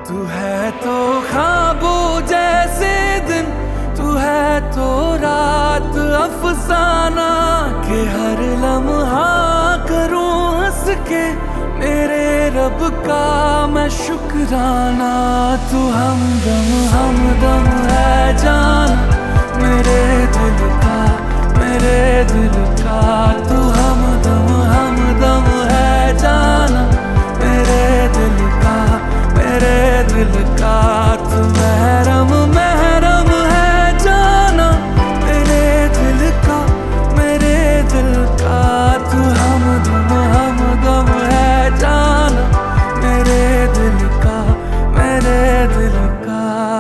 तू है तो ख्वाबों जैसे दिन, तू है तो रात अफसाना के हर लम्हा करूं हंस के मेरे रब का मैं शुक्राना। तू हमदम है जाना मेरे दिल का, मेरे दिल का। तू हमदम है जाना मेरे दिल का, मेरे दिल का। तू महरम है जाना मेरे दिल का, मेरे दिल का। तू हमदम है जाना मेरे दिल का, मेरे दिल का।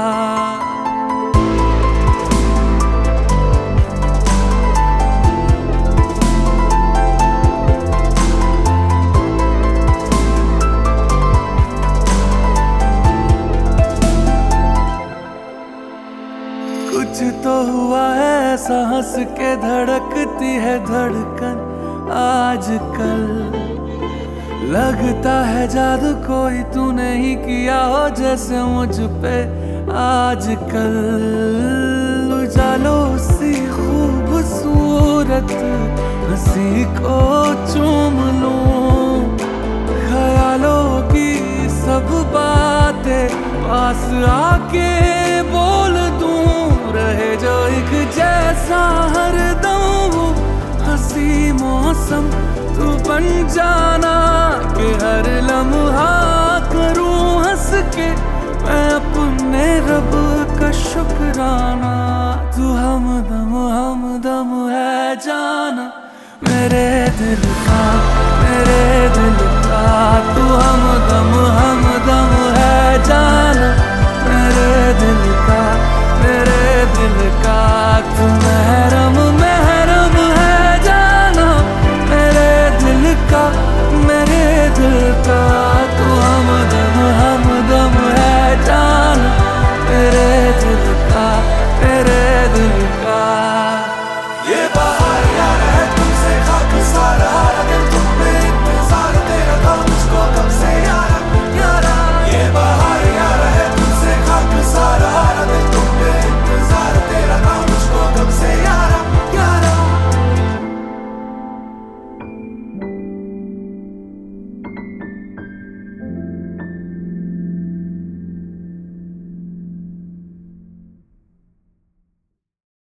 कुछ तो हुआ है ऐसा हंस के धड़कती है धड़कन आजकल। लगता है जादू कोई तूने ही किया हो जैसे मुझ पे आजकल। उजालों सी खूबसूरत हंसी को चूम लूं, ख्यालों की सब बातें पास आके बोल दूं। रहे जो एक जैसा हरदम हंसी मौसम तू बन जाना कि हर लम्हा करूं हंस के मैं अपने रब का शुक्राना। तू हमदम है जाना मेरे दिल का, मेरे दिल का। तू हमदम